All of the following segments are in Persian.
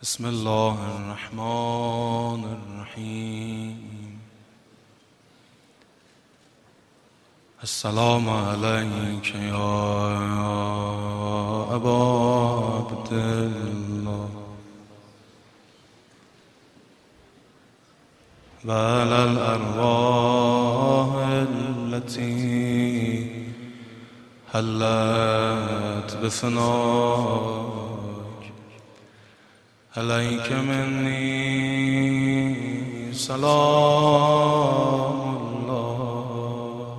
بسم الله الرحمن الرحیم. السلام علیک یا ابا عبدالله و علی الارواح التي حلت بثناک علیک منی سلام الله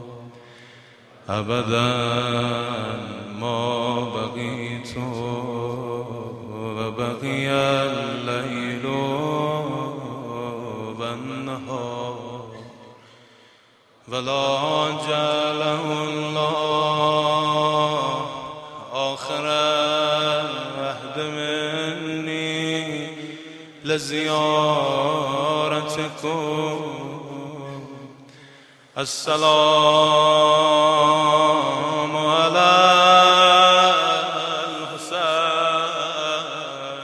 ابدا ما بقیت و بقی اللیل و النهار ولا جعله الله آخر عهد منی لزیارتکم. السلام علی الحسین.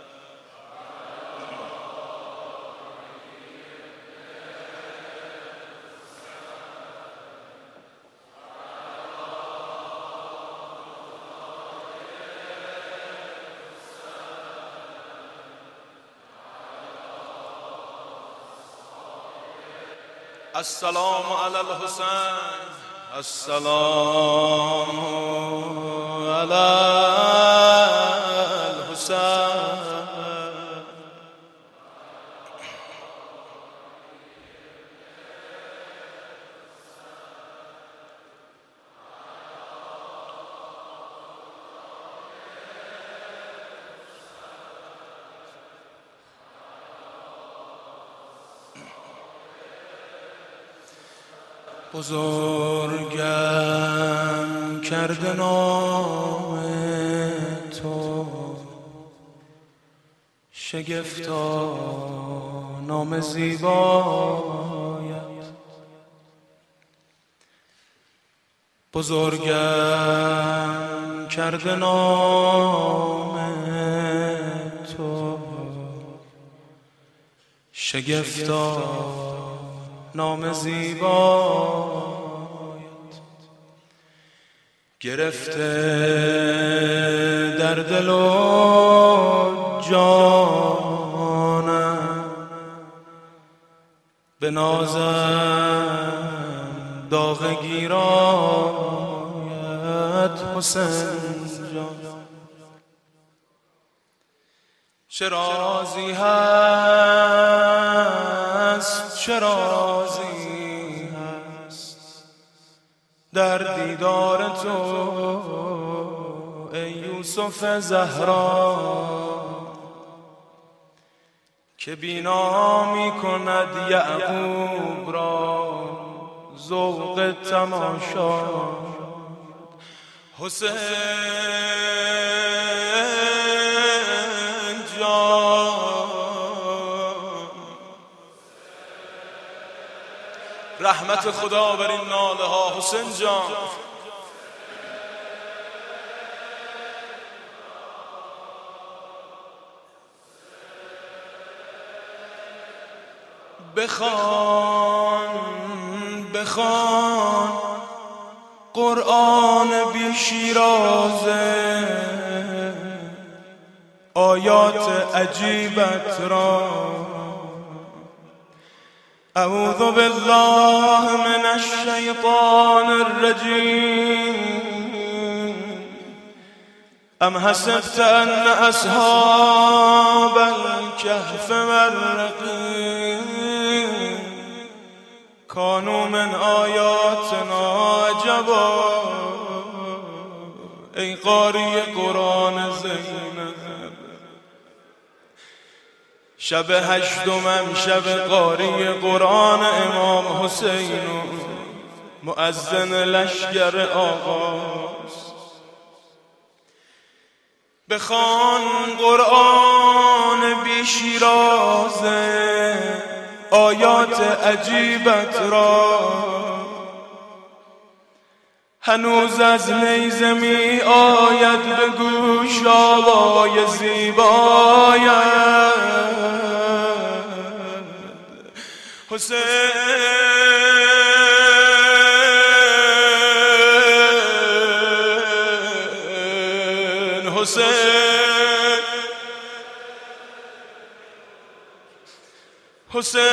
السلام علی الحسین. السلام علی الحسین. بزرگم کرده نام تو، شگفتا نام زیبایت. بزرگم کرده نام تو، شگفتا نام زیبایت. گرفته در دل و جانم، به نازم داغ گیرایت حسین جان. چه رازی هست، چه رازی هست در دیدار تو ای یوسف زهرا، که بینا می کند یعقوب را ذوق تماشا. حسین رحمت خدا بر این ناله ها. حسین جان بخوان بخوان قرآن بی شیرازه، آیات عجیبت را. اعوذ بالله من الشیطان الرجیم. ام حسبت ان اصحاب الكهف والرقیم كانوا من آیاتنا عجبا. ای قاری قرآن زینب، شب هشتمم شب قاری قرآن امام حسین و مؤذن لشکر آغاز. بخوان قرآن بی شیرازه، آیات عجیبت را. هنوز از نیزه می آید به گوش آوای زیبایت حسین حسین حسین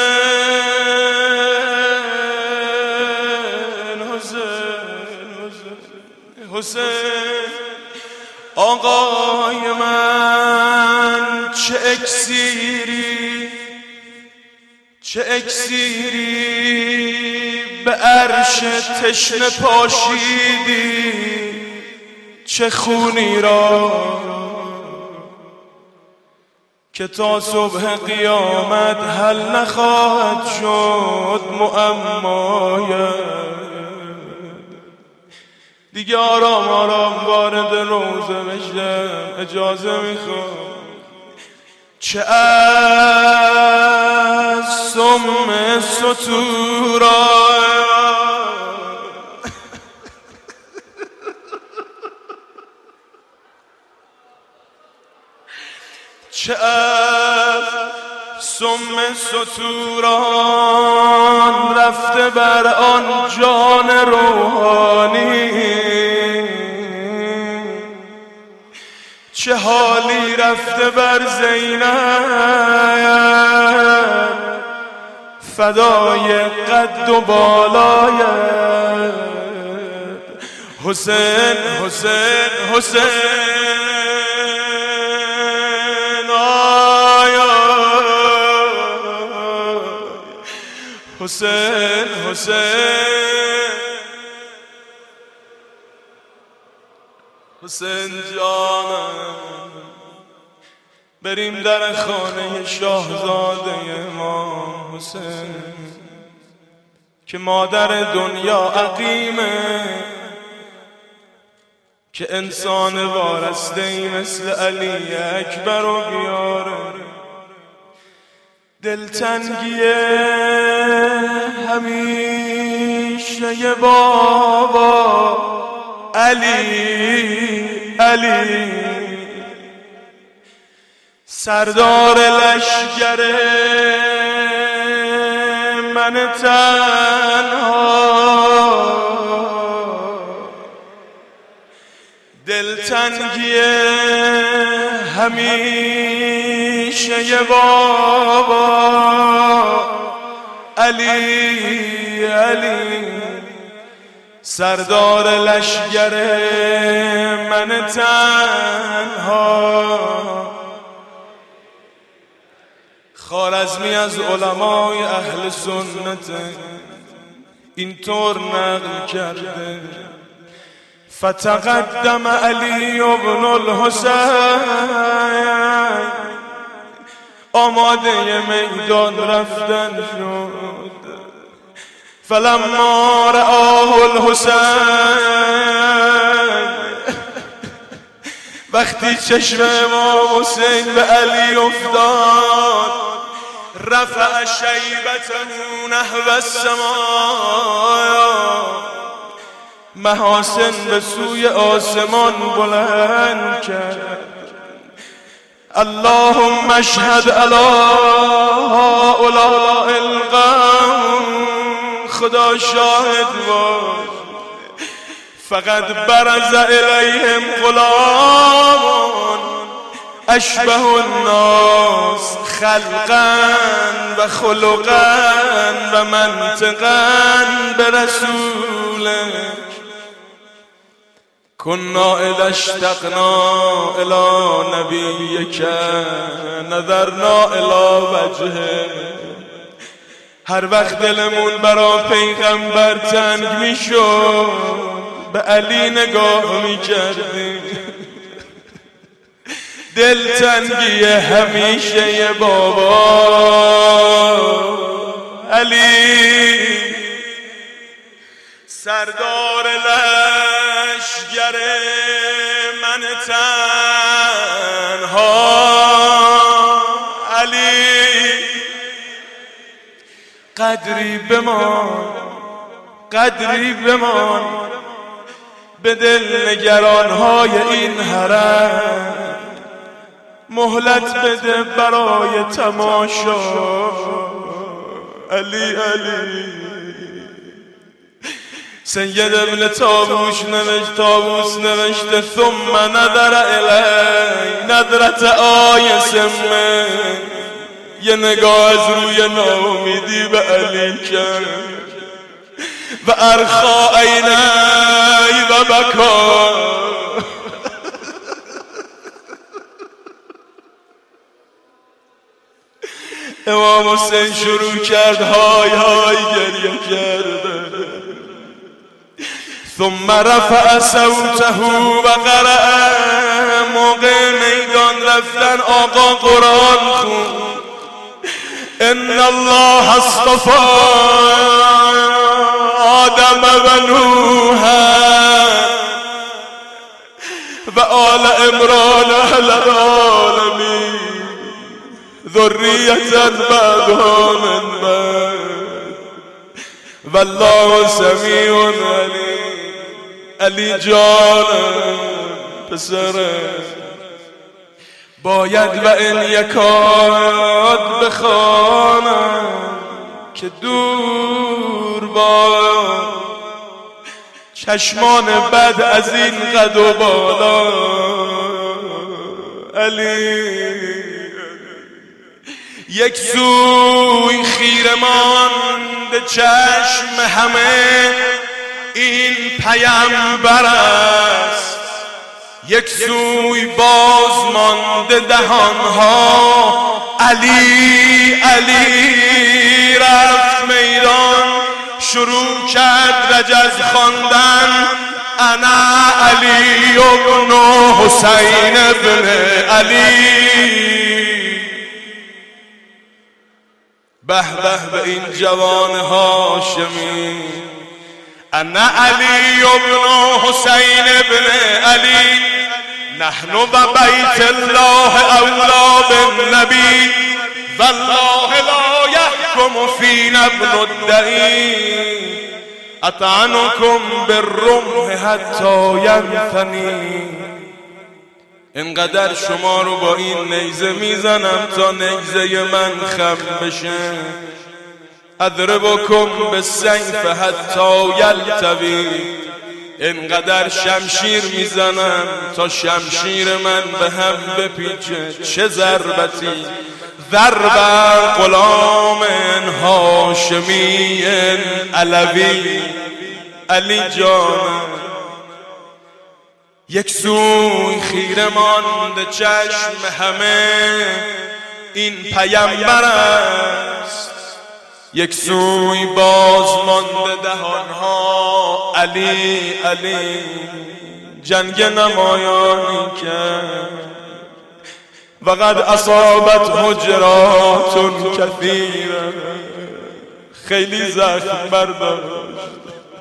حسین آقای من چه اکسیری به عرش تشنه پاشیدی، چه خونی را که تا صبح قیامت حل نخواهد شد معمایت. دیگه آرام آرام وارد روزه بشم، اجازه میخوام. چه از سم ستورا چه از سم ستوران رفته بر آن جان روحانی، چه حالی رفته بر زینب فدای قد و بالایت. حسین حسین حسین حسین حسین حسین جانم، بریم در خانه شاهزاده امام حسین که مادر دنیا عقیمه، که انسان وارسته‌ای مثل علی اکبر رو بیاره. دلتنگی همیشه ی بابا علی سردار لشکر من تنها، دلتنگی همیشه ی بابا علی سردار لشکر من تنها. خوارزمی از علمای اهل سنت اینطور نقل کرده: فتقدم علی ابن الحسین، آماده میدان رفتن شد. فلما رآه الحسین، وقتی چشم امام حسین به علی افتاد، رفع شیبته نحو السماء، محاسن به سوی آسمان بلند کرد. اللهم اشهد علی هؤلاء القوم، خدا شاهد باش، فقد برز الیهم غلام اشبه الناس خلقا و خلقا و منطقا برسوله. كنا اذا اشتقنا الى نبيك نظرنا الى وجهه. هر وقت دلمون برا پیغمبر تنگ میشد، به علی نگاه میکردیم. دلتنگی همیشه ی بابا علی سردار لشکر من تنها. علی قدری بمان به دل نگرانهای این حرم مهلت بده برای تماشا. علی علی. سید ابن طاووس نوشته ثم نظر الی نظرت آیسمه، یه نگاه از روی ناامیدی به علی کرد و ارخا عینی و بکا. امام حسین شروع کرد های های گریه کرده. ثم رفع صوته و قرأ. موقع میدان رفتن آقا قرآن خوند. ان الله اصطفى آدم و نوحا و آل عمران اهل العالمین ذریة بعضها من بعض والله سمیع علیم. علی جان پسرم باید و این یکاد بخوانم که دور با چشمان بد از این قد و بالا. علی یک سوی خیره مانده چشم همه این پیامبر است، یک سوی باز مانده دهانها. علی علی رفت میدان شروع کرد رجز خواندن. انا علی ابن حسین ابن علی. به به به این جوان هاشمی. انا علی ابن حسین ابن علی نحن و بیت الله اولا بالنبی والله لا يحكم فينا ابن الدعی اطعنكم بالرمح حتی ینثنی. اینقدر شما رو با این نیزه میزنم تا نیزه من خم بشه. اضربکم بالسیف حتی یلتوی. اینقدر شمشیر میزنم تا شمشیر من به هم بپیچه. چه ضربتی ضرب غلام هاشمی علوی. علی جان یک سوی خیره مانده چشم همه این پیامبر است، یک سوی باز مانده دهانها. علی علی جنگ نمایانی کرد و قد اصابت حجرات کثیره. خیلی زخم برداشت.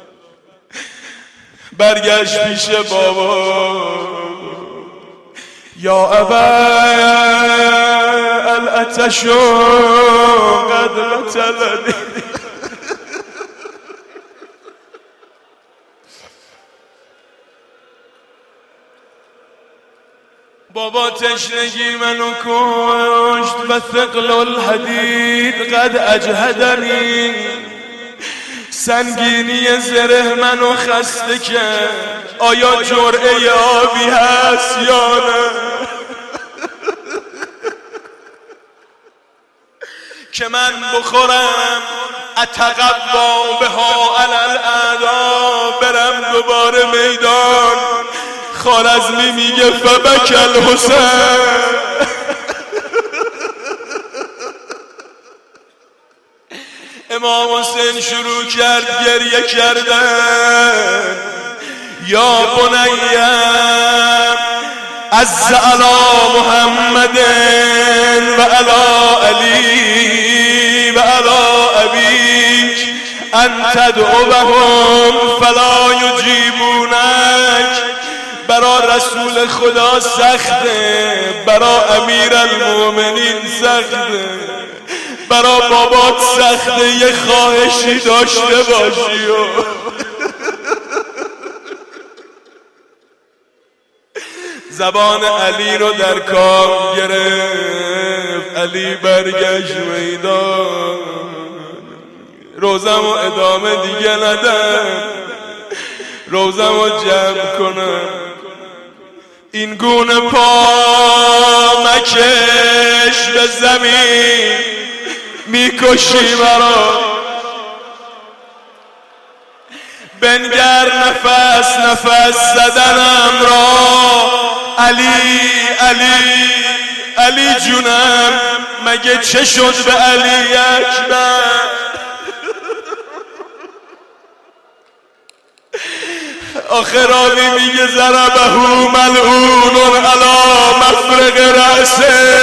برگشت پیش بابا. یا ابا العطش قد قتلنی. بابا تشنگی منو کشت و ثقل الحدید قد اجهدنی. سنگینی زره منو خسته کرد. آیا جرعه آبی هست یا نه که من بخورم؟ اتقوا بها علی الاعداء. برم دوباره میدان. خوارزمی میگه فبک الحسین. امام حسین شروع کرد گریه کردن. یا بنیم عز علی محمد و علی علی و علی ابیک ان تدعوهم فلا یجیبونک. برا رسول خدا سخته، برا امیر المؤمنین سخته، برا بابات سخته یه خواهشی داشته باشی. زبان علی رو در کام گرفت. علی برگشت میدان، روزم و ادامه دیگه ندم، روزم رو جمع کنم. این گونه پا مکش به زمین، میکشی مرا. بنگر نفس نفس زدنم را. علی علی علی جونم، مگه چه شد به علی اکبر؟ آخه راوی میگه ضربه ملعون علی مفرق رأسه،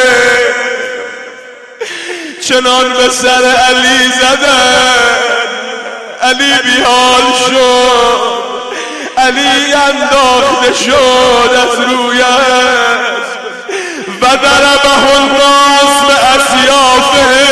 چنان به سر علی زدن علی بیحال شد، علی انداخته شد از روی اسب و ضربه الناس به اسیافه.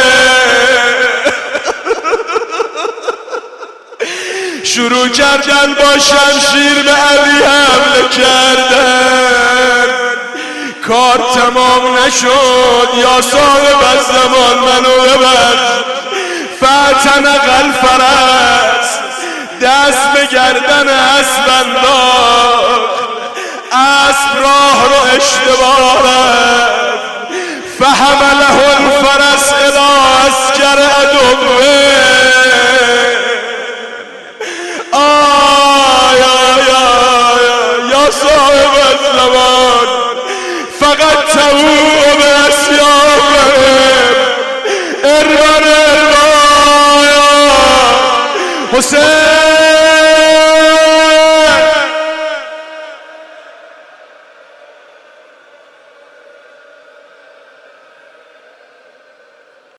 شروع کردن با شمشیر به علی حمله کردن. کار تمام نشد. یا صاحب الزمان منو ببر. فاعتنق الفرس، دست به گردن اسب انداخت. اسب راه رو اشتباه رفت. فحمله الفرس الی عسکر عدوه. یا صاحب الزمان فقط تبو به اسیافهم. ارمان حسین